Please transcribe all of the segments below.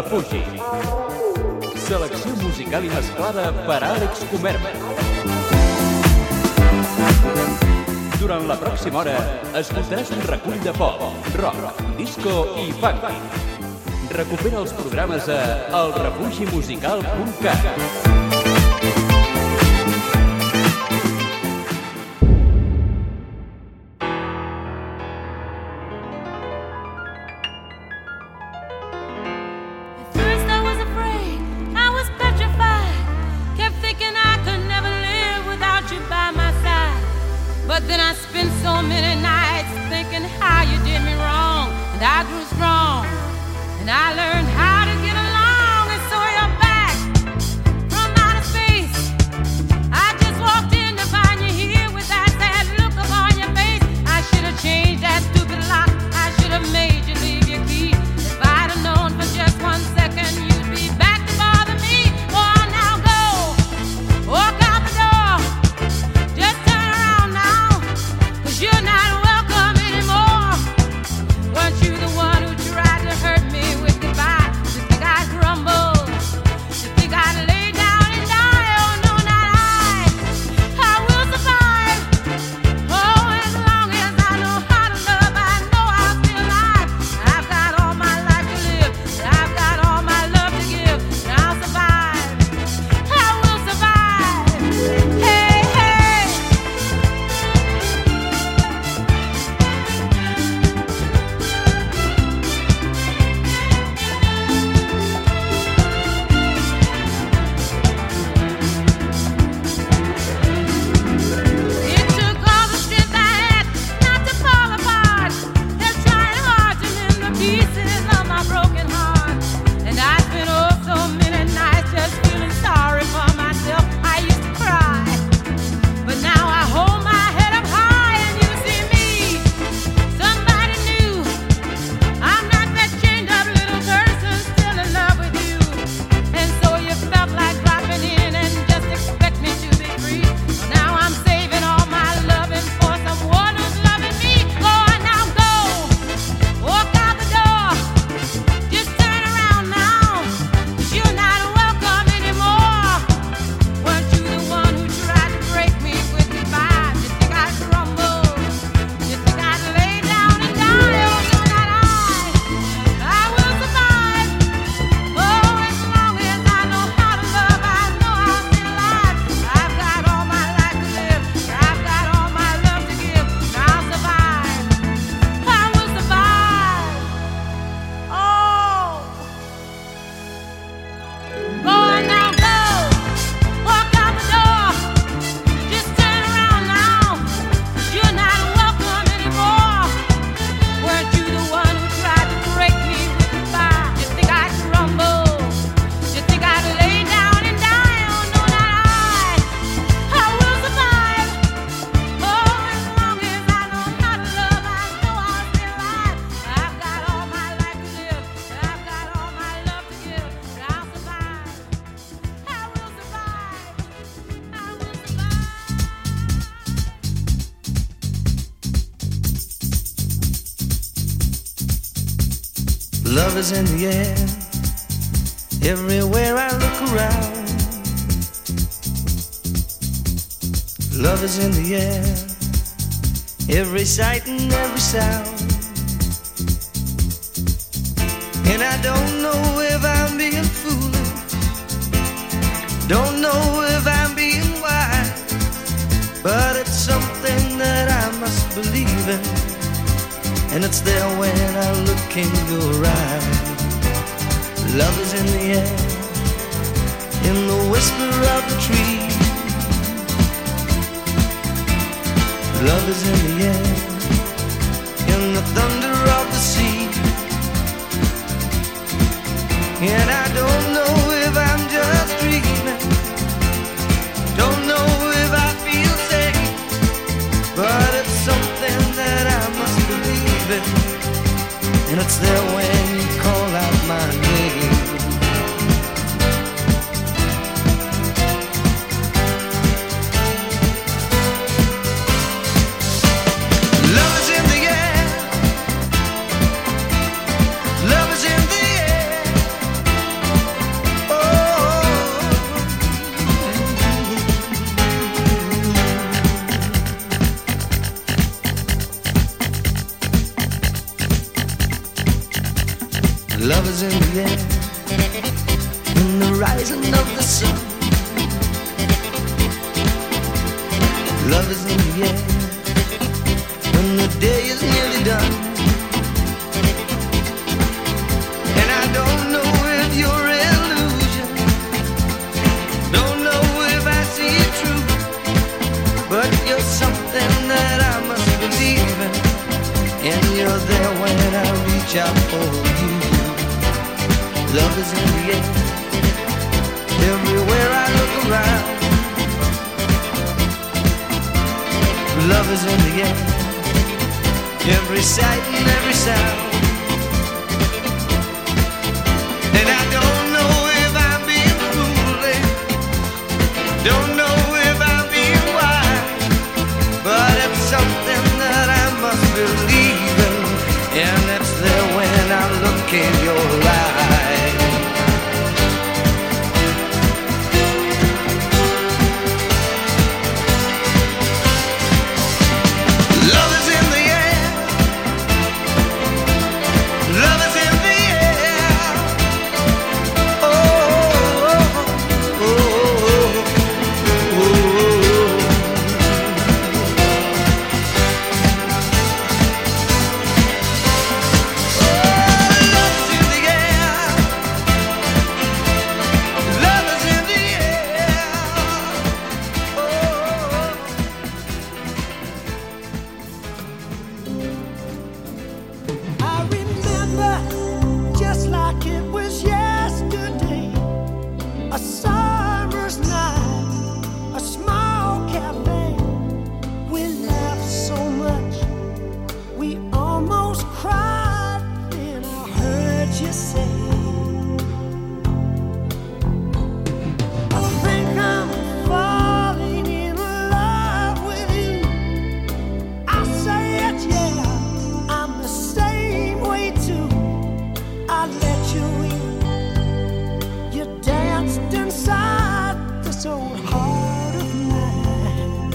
Refugi. Selecció musical i mesclada per Àlex Comerma. Durant la pròxima hora escoltaràs un recull de pop, rock, disco i funk. Recupera els programes a elrefugimusical.cat. But then I spent so many nights thinking how you did me wrong, and I grew strong, and I learned how to get along, and so you're back from outer space. I just walked in to find you here with that sad look upon your face. I should have changed that stupid lock. I should have made you leave your key. If I'd have known for just 1 second you'd be back to bother me. Oh, now go, walk out the door. Just you're not welcome anymore. Weren't you the one who tried to hurt me with goodbye? You think I'd crumble? You think I'd lay down and die? Oh no, not I will survive. Oh, as long as I know how to love, I know I'll be alive. I've got all my life to live, and I've got all my love to give, and I'll survive. I will survive. Hey. Love is in the air, everywhere I look around. Love is in the air, every sight and every sound. And I don't know if I'm being foolish, don't know if I'm being wise, but it's something that I must believe in, and it's there when I look in your eyes. Love is in the air, in the whisper of the tree. Love is in the air, in the thunder of the sea. And I don't know if I'm just dreaming, don't know if I feel safe, but it's something that I must believe in, and it's there when you call out my name. Love is in the air, love is in the air. love is in the air when the day is nearly done. And I don't know if you're illusion, don't know if I see it true, but you're something that I must believe in, and you're there when I reach out for you. Love is in the air everywhere I look around. Love is in the air, every sight and every sound. And I don't know if I'm being foolish, don't know if I'm being wise, but it's something that I must believe in, and it's there when I look in your eyes. Love is in the air, love is in the air. Oh, oh, oh, oh, oh. Love is in the air, love is in the air. I remember just like it was yesterday, a summer's night, a small cafe. We laughed so much, we almost cried. Then I heard you say, I think I'm falling in love with you. I say it, yeah, I'm the same way too. I let you in, you danced inside this old heart of mine.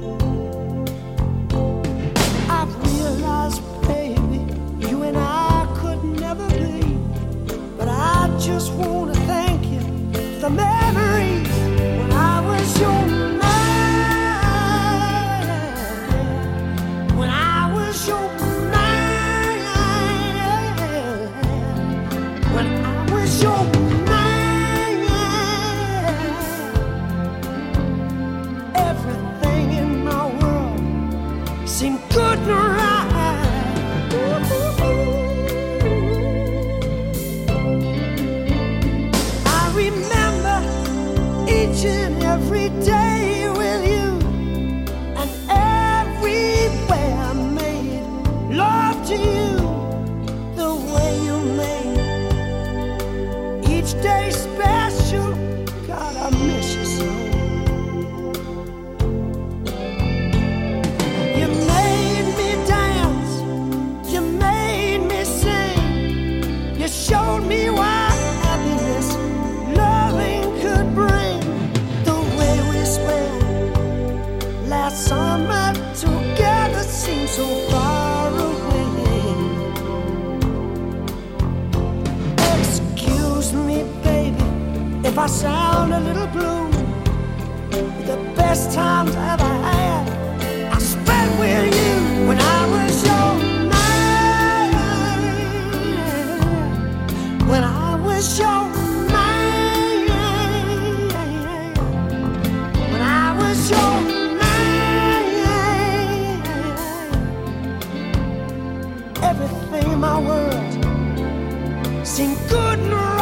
I've realized, baby, you and I could never be, but I just want to thank you for the memories when I was your man, when I was your man, when I was your man. Everything in my world seemed good and right. I remember each and every day with you, and everywhere I made love to you, the way you made each day special. God, I miss you so. You made me dance, you made me sing, you showed me what happiness loving could bring. The way we spent last summer together seems so far away. Excuse me, baby, if I sound a little blue. The best times I ever had I spent with you when I was your man, when I was your man, when I was your man. Everything in my world seemed good and right.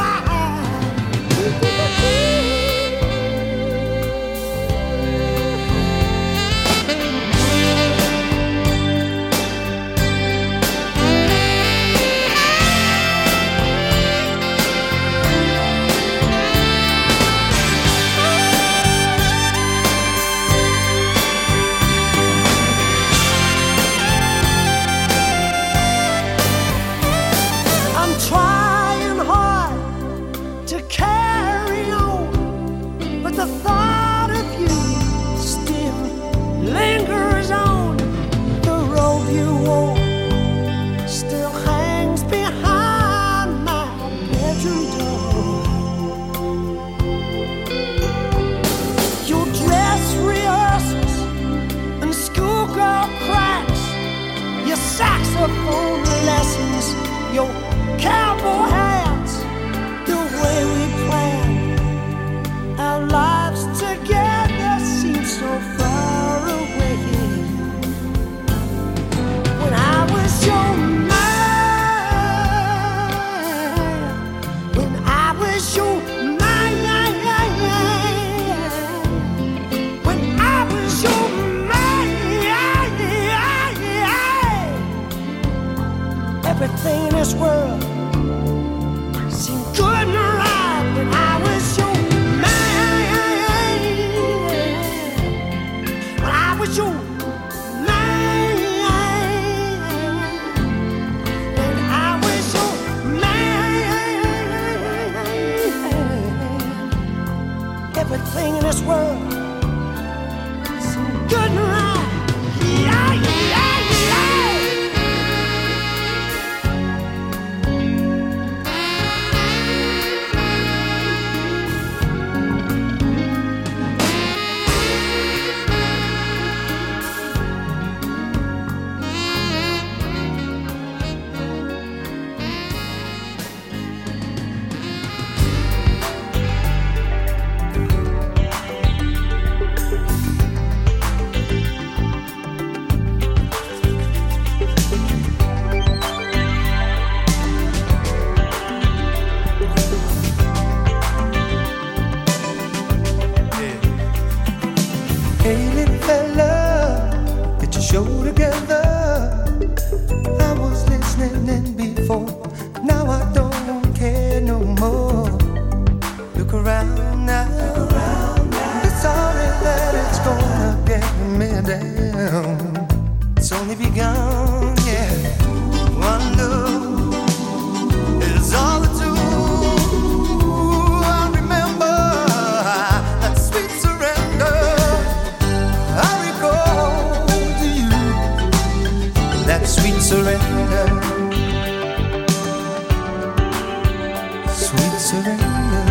your cowboy hats, the way we planned our lives together seems so far away. When I was your man, when I was your man, when I was your man, everything in this world seemed good and right when I was your man. When I was your man, when I was your man, everything in this world seemed good and right. Yeah, yeah, yeah. Hey little fella, get your show together. I was listening before, now I don't care no more. Look around now, it's sorry that it's gonna get me down. It's only begun, yeah. One look is all it do. I remember that sweet surrender. I recall to you that sweet surrender, sweet surrender.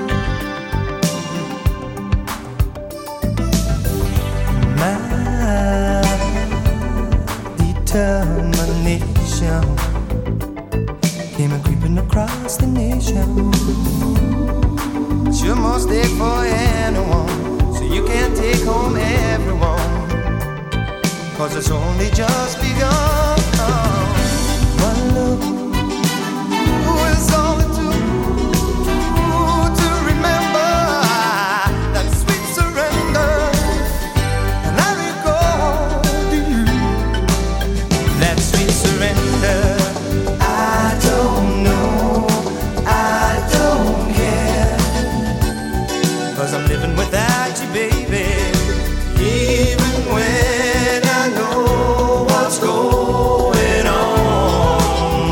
My determination came a creeping across the nation. Sure must stay for anyone, so you can't take home everyone, 'cause it's only just begun. One look is all it took to remember that sweet surrender. And I recall to you that sweet surrender. I don't know, I don't care, 'cause I'm living without you, baby. Even when I know what's going on,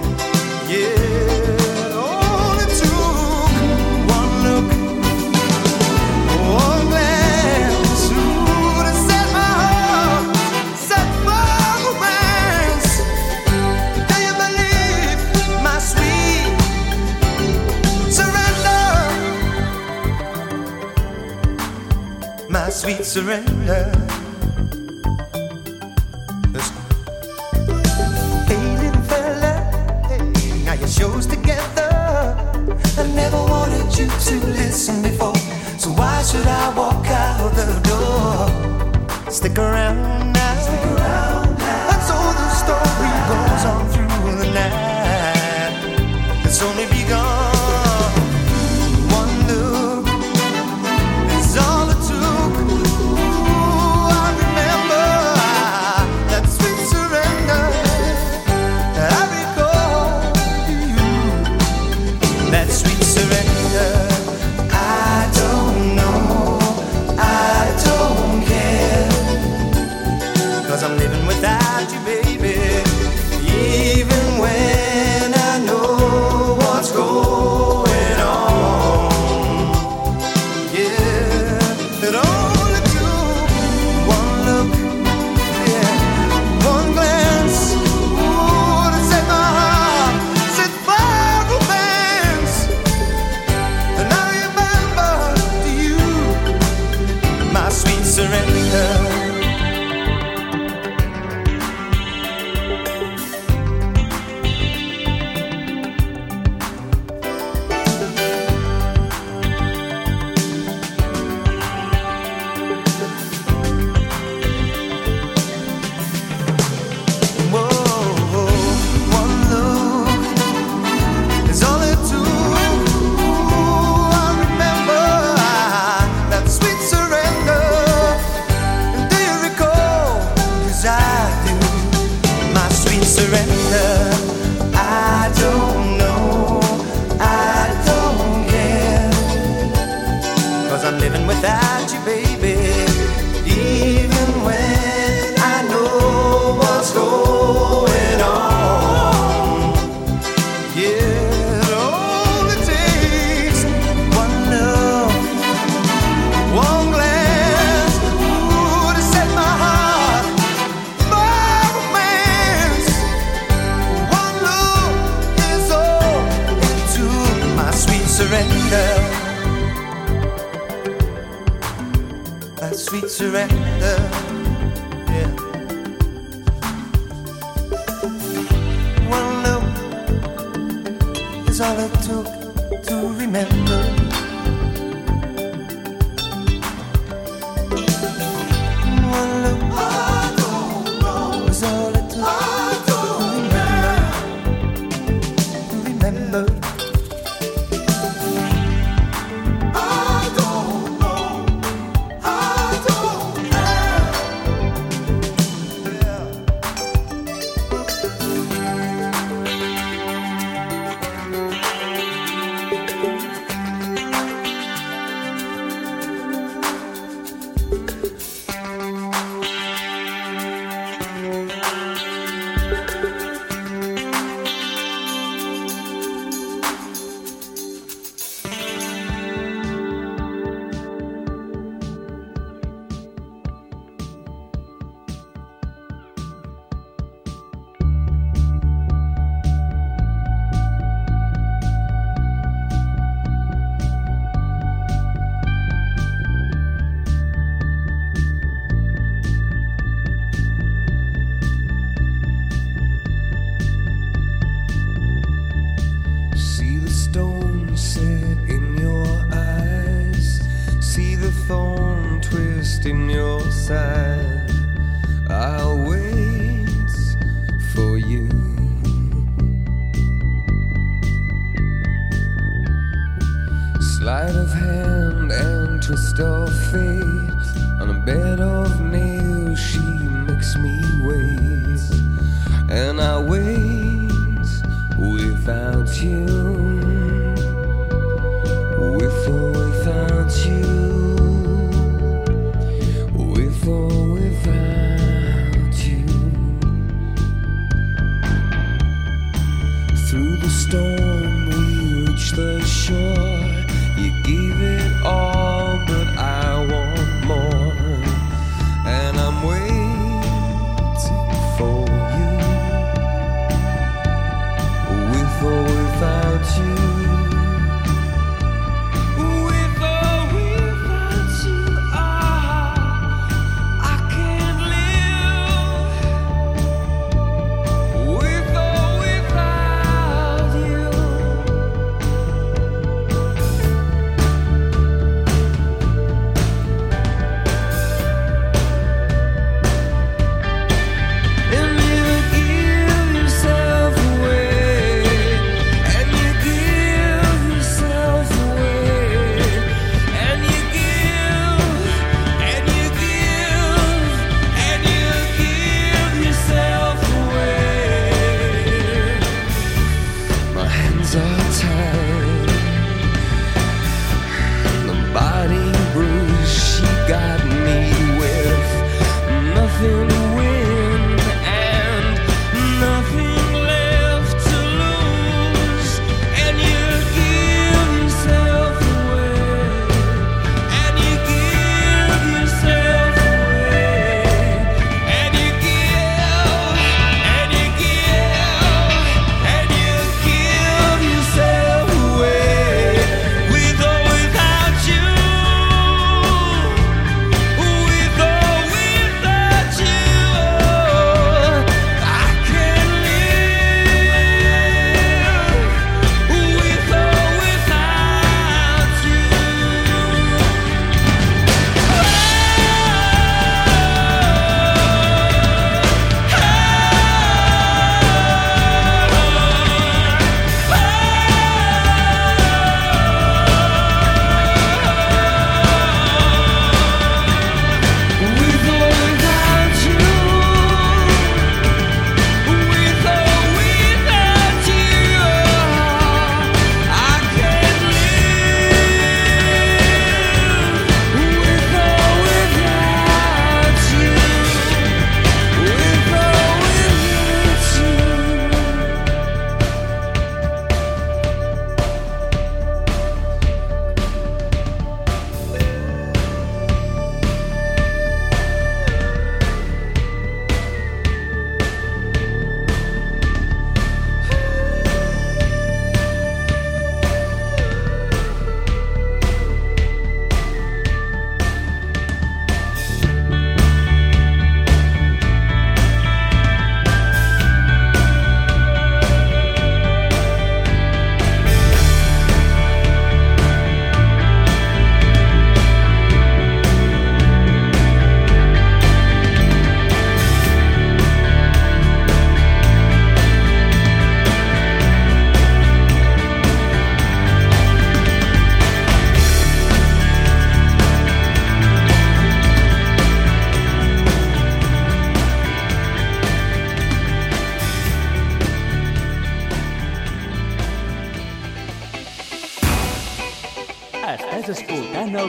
yeah, it only took one look, one glance to set my heart, set my romance. Do you believe my sweet surrender? My sweet surrender. Hey little fella, hey, now your show's together. I never wanted you to listen before, so why should I walk out the door? Stick around now, and so the story goes on through the night. It's only begun. One look is all it took. I remember that sweet surrender. I recall to you that sweet surrender. I don't know, I don't care, I'm living without you, baby. Even when I know what's going on, yeah, it only takes one love, one glance, ooh, to set my heart by romance. One look is all it took, my sweet surrender. Sweet surrender, yeah. One look is all it took to remember. One look is all it took to remember. In your side, I'll wait for you. Sleight of hand and twist of fate, on a bed of nails she makes me wait, and I wait without you, with or without you. With or without you, through the storm we reach the shore. You gave it all, but I want more, and I'm waiting for you.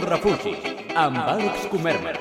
refugi, amb Àlex Comermer.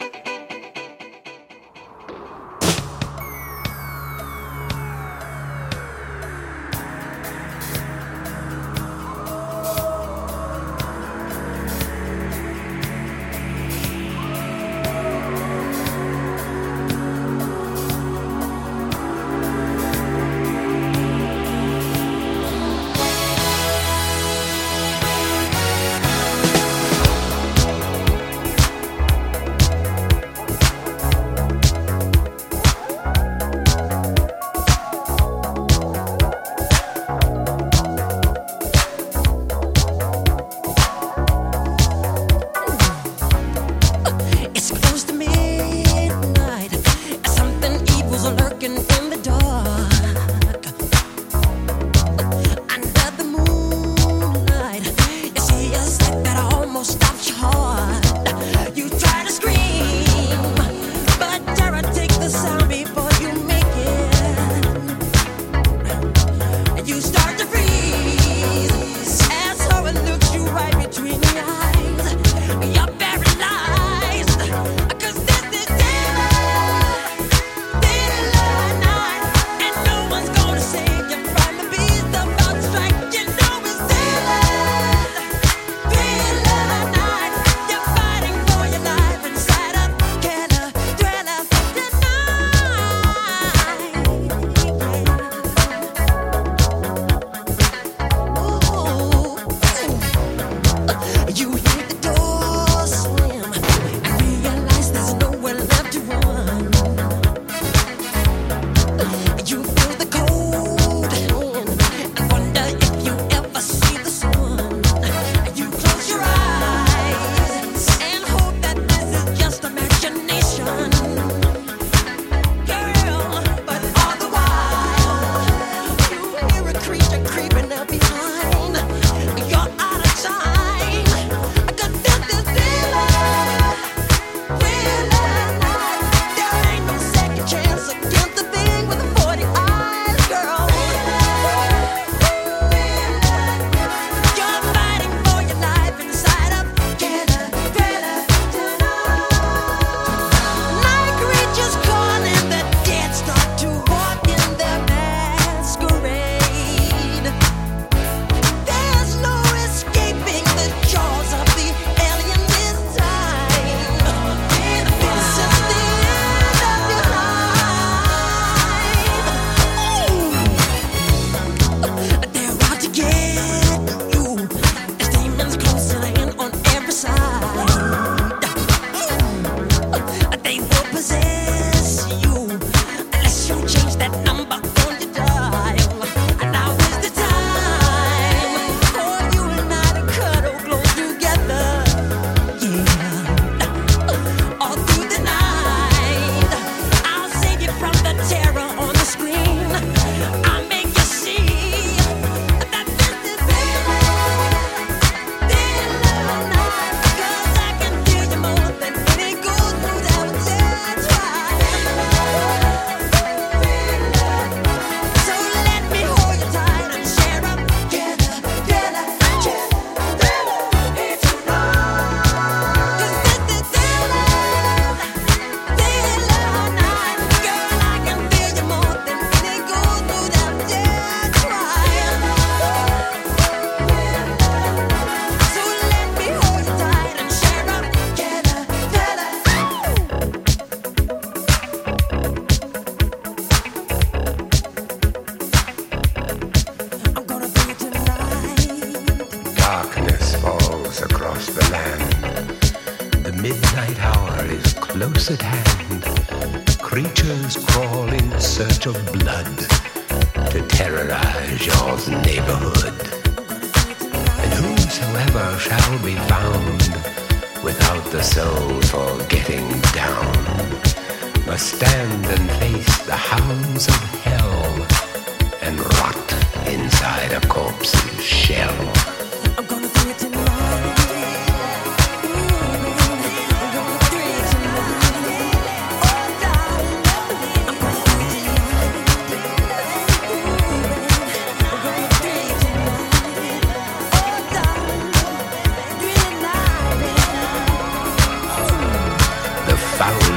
close at hand. Creatures crawl in search of blood to terrorize your neighborhood. And whosoever shall be found without the soul for getting down must stand and face the hounds of hell and rot inside a corpse's shell. I'm gonna do it tonight.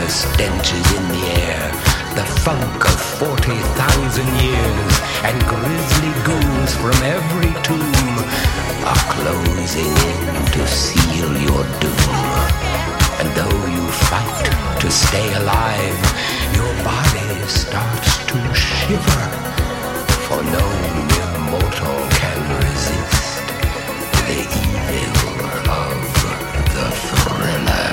the stenches in the air, the funk of 40,000 years, and grisly ghouls from every tomb are closing in to seal your doom. And though you fight to stay alive, your body starts to shiver, for no mere mortal can resist the evil of the thriller.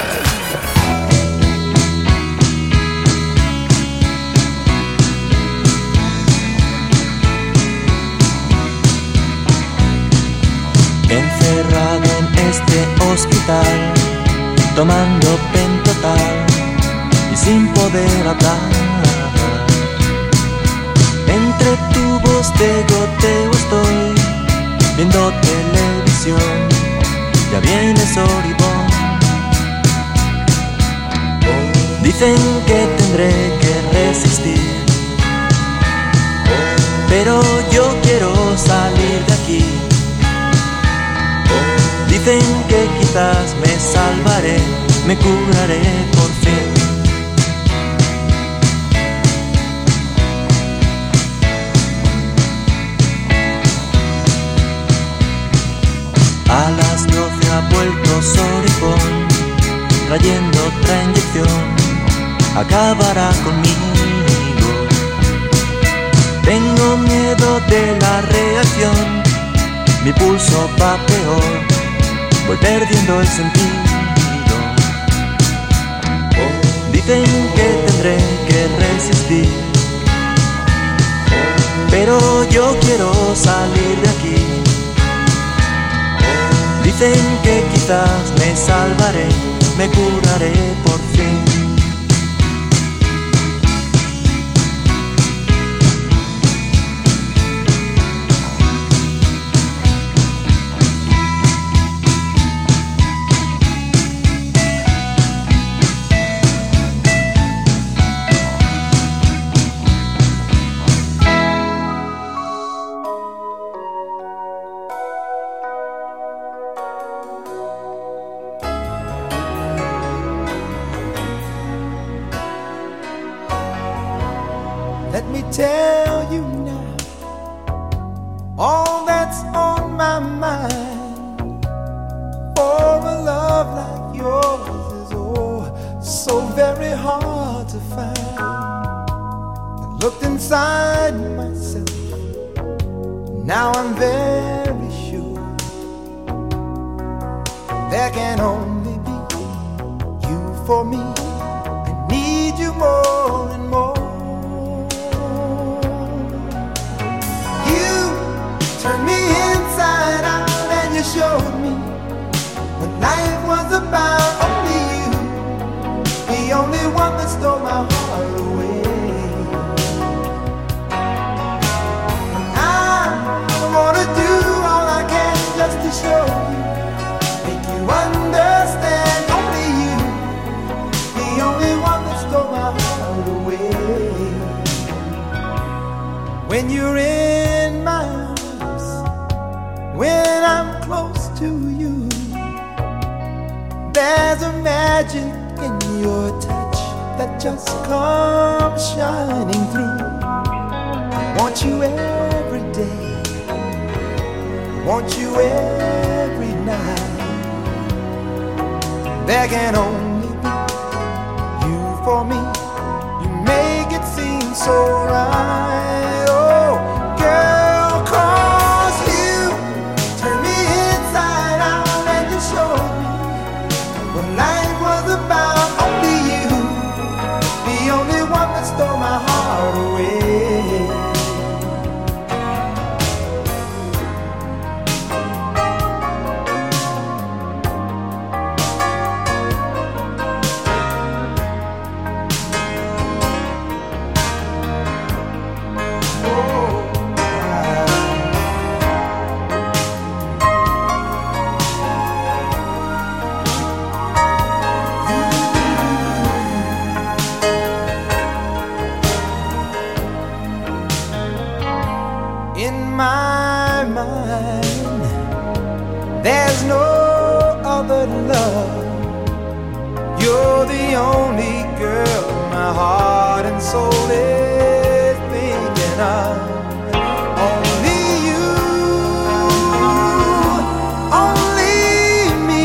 Encerrado en este hospital, tomando pentotal y sin poder hablar. Entre tubos de goteo estoy viendo televisión, ya viene Soribón. Dicen que tendré que resistir, pero yo quiero salir de aquí. Dicen que quizás me salvaré, me curaré por fin. A las 12 ha vuelto Soribón, trayendo otra inyección, acabará conmigo. Tengo miedo de la reacción, mi pulso va peor, voy perdiendo el sentido. Dicen que tendré que resistir, pero yo quiero salir de aquí. Dicen que quizás me salvaré, me curaré por fin. Let me tell you now all that's on my mind. For a love like yours is so very hard to find. I looked inside myself, now I'm very sure there can only be you for me. I need you more and more. Turn me inside out and you showed me what life was about. Only you, the only one that stole my heart away. And I wanna do all I can just to show you, make you understand. Only you, the only one that stole my heart away. When you're in my arms, when I'm close to you, there's a magic in your touch that just comes shining through. I want you every day, I want you every night. There can only be you for me. You make it seem so right. Oh, girl, cause you turn me inside out and you show me what life was about. Only you, the only one that stole my heart away. You're the only girl my heart and soul is thinking of. Only you, only me,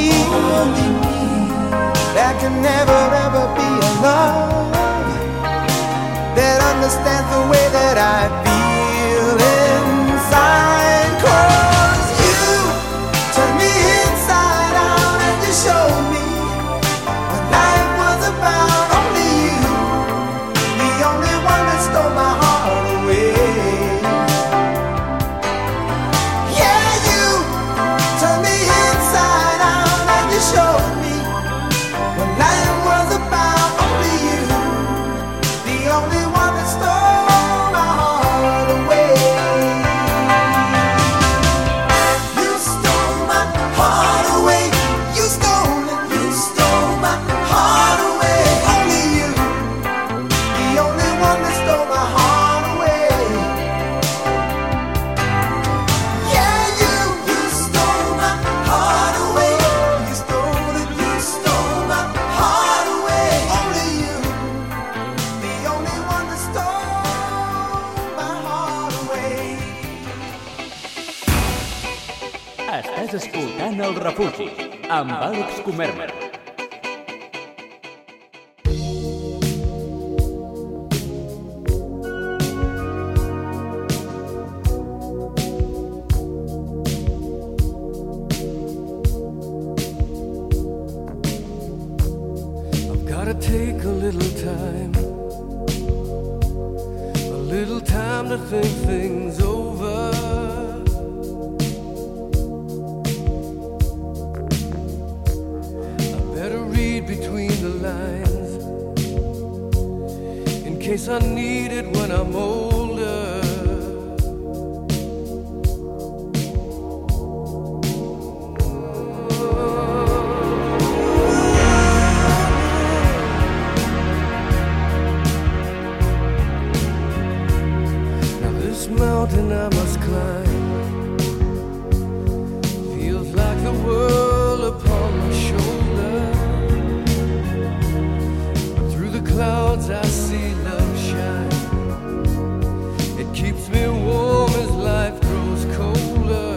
there can never ever be a love that understands the way that I feel inside. 'Cause you turned me inside out and you showed me what life was about. Only you, the only one that stole my heart away. Yeah, you turned me inside out and you showed me what life was about. Only you, the only one that stole my heart away. You stole my heart away. You stole it. You stole my heart away. Only you, the only one that stole my heart away. Yeah, you stole my heart away. You stole it. You stole my heart away. Only you, the only one that stole my heart away. Estàs escoltant El Refugi, amb Àlex Comermer. I've gotta take a little time to think things over. I better read between the lines in case I need it when I'm older. Mountain I must climb feels like the world upon my shoulder. But through the clouds I see love shine. It keeps me warm as life grows colder.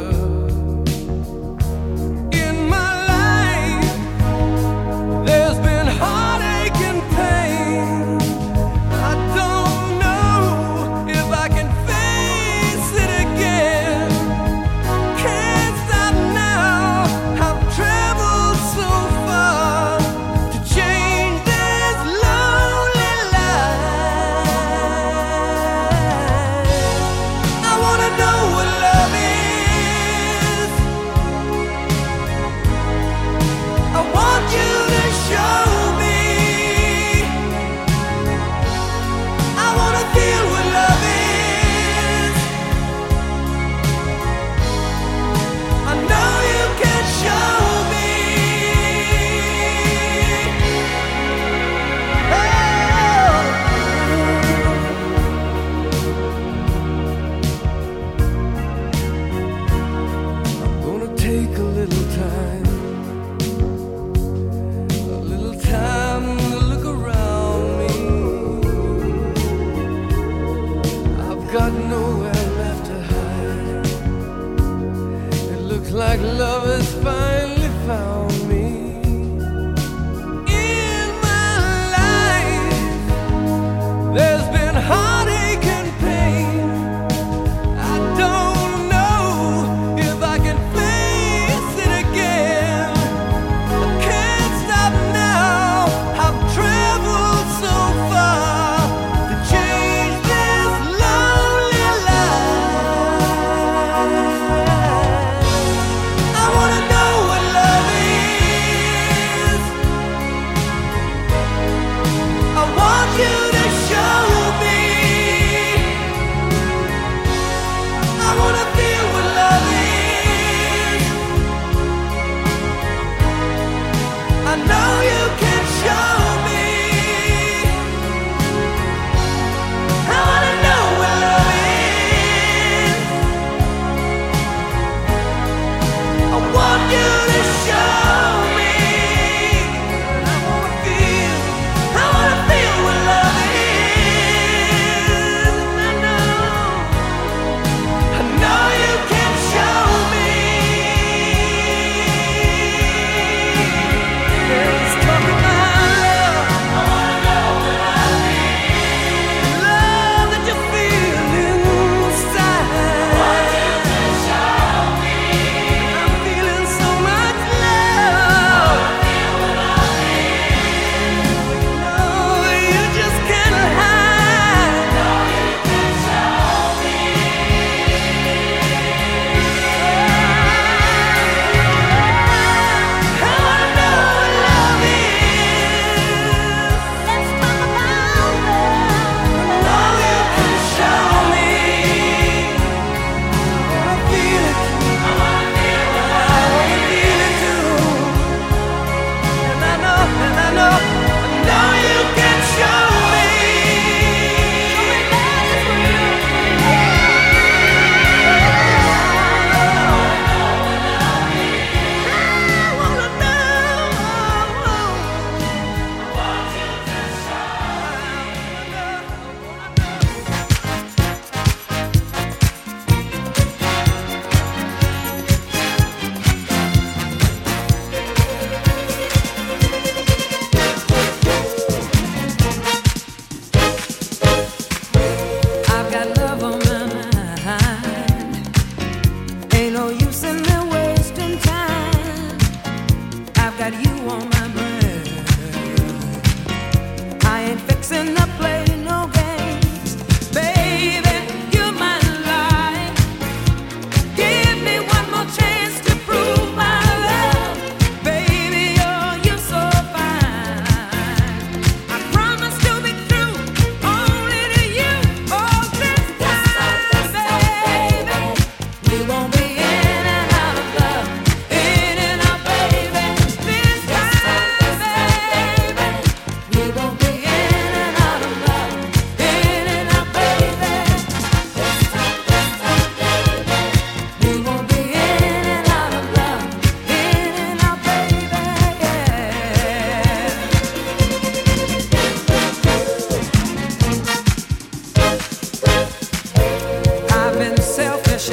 In my life there's been heartache and pain. I don't know if I can like love has finally found me. In my life there's been heartache and pain. I don't know if I can face it again. I can't stop now. I've traveled so far to change this lonely life. I wanna know what love is. I want you to show me. I wanna feel what love is. I know you can show me. I wanna know what love is. I want you to show me. I wanna feel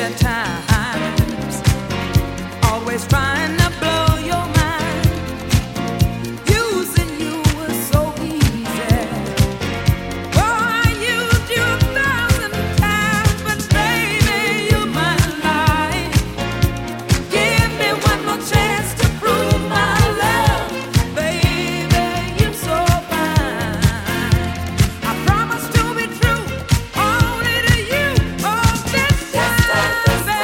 Only to you, oh, this time, baby.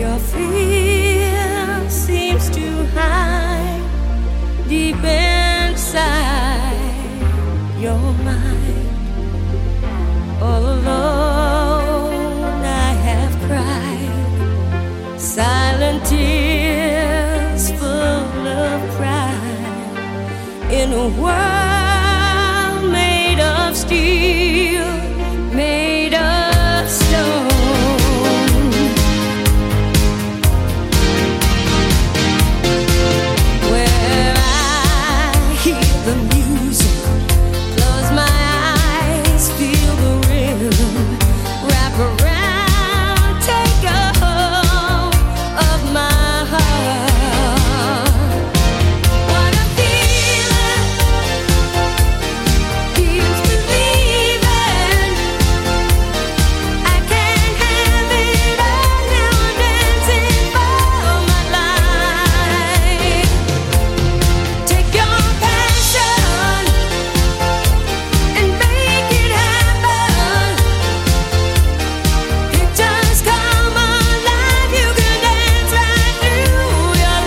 your fear seems to hide deep inside your mind. All alone I have cried silent tears full of pride in a world made of steel, made of stone. Where I hear the music, close my eyes, feel the rhythm, wrap around, take a hold of my heart. What a feeling, feels believing. I can't have it all now, I'm dancing for my life. Take your passion and make it happen. Pictures come alive, you can dance right through your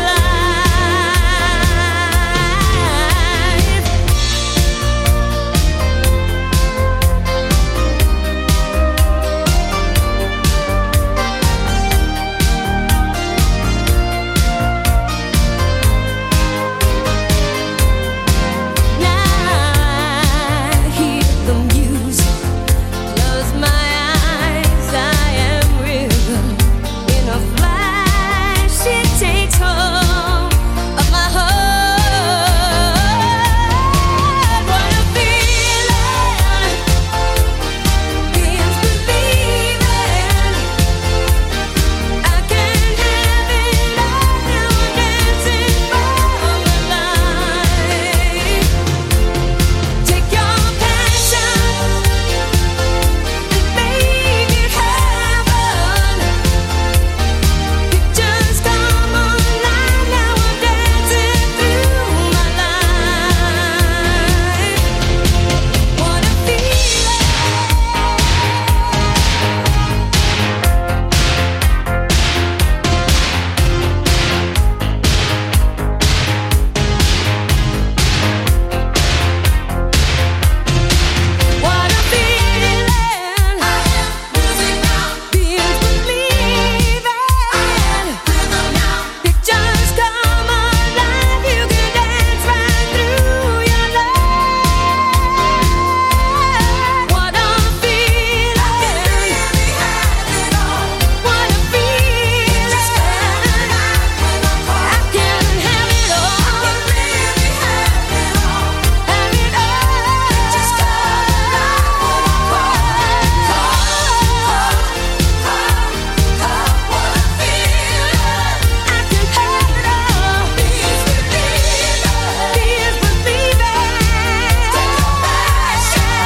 life. Now I hear the music, close my eyes, I am rhythm. In a flash it takes hold of my heart. What a feeling, feels believing. I can't have it all now, I'm dancing for my life. Take your passion and make it happen. Pictures come alive, now I'm dancing through my life. What a feeling. What a feeling. I am music now. Feels believing. I am rhythm now. Pictures come alive. You can dance right through your life. What a feeling. I can really have it all. What a feeling. Just come alive when I call. I can have it all. I can really have it all. Have it all. Just come alive when I call. What a feeling. I can have it all. Feels believing. Feels believing. Take your passion.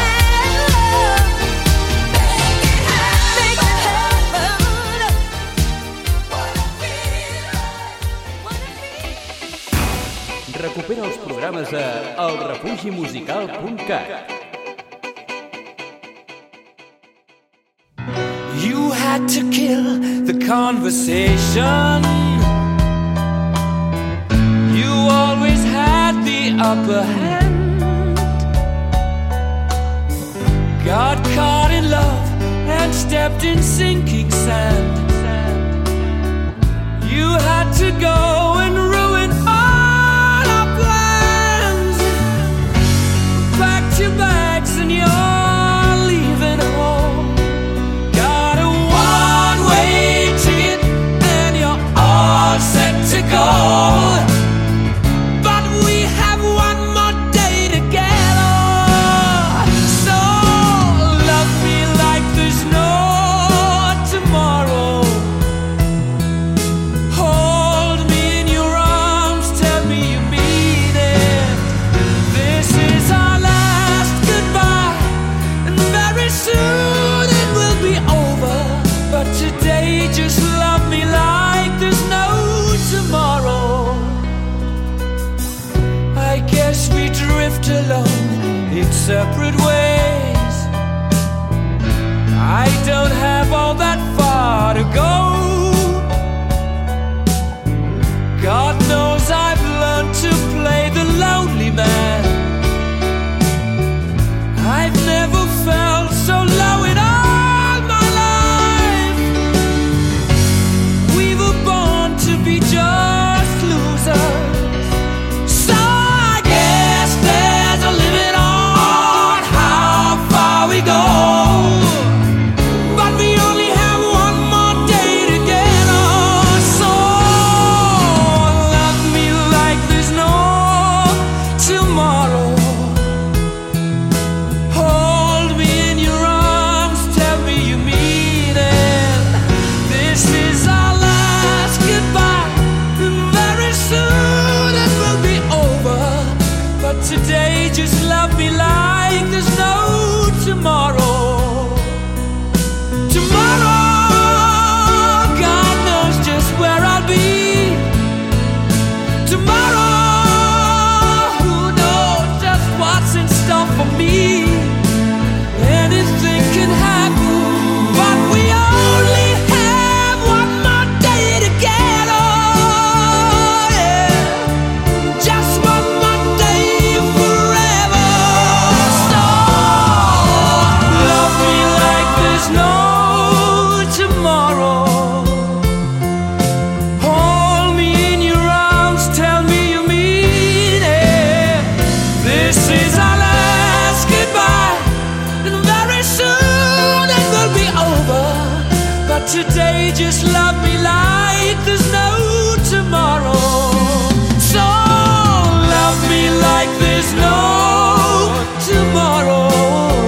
Make it happen. What a feeling. What a feeling. Recupera els programes a elrefugimusical.cat. You had to kill the conversation. You always had the upper hand. Got caught in love and stepped in sinking sand. You had to go and ruin all our plans. Packed your bags and you're leaving home. Got a one-way ticket and you're all set to go. But we have one more day together. So love me like there's no tomorrow. Hold me in your arms, tell me you mean it. This is our last goodbye, and very soon it will be over. But today just love me like there's no tomorrow. I guess we drift alone in separate ways. I don't have all that far to go. today just love me like there's no tomorrow. So love me like there's no tomorrow.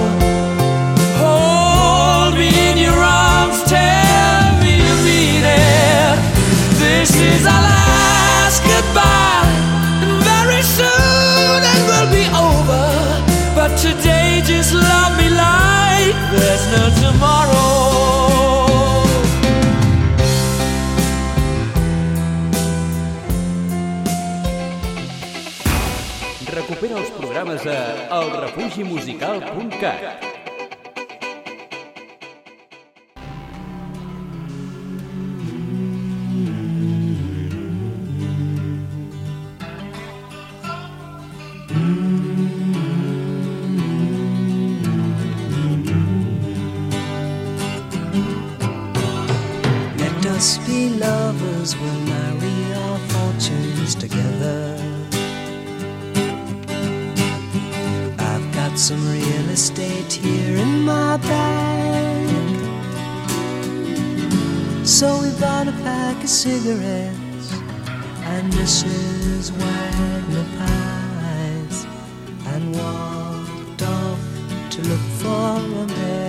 Hold me in your arms, tell me you mean it. This is our last goodbye, and very soon it will be over. But today just love me like there's no tomorrow. Recupera els programes a elrefugimusical.cat. Let us be lovers, we'll marry our fortunes together. I've got some real estate here in my bag, so we bought a pack of cigarettes and Mrs. Wagner pies, and walked off to look for America.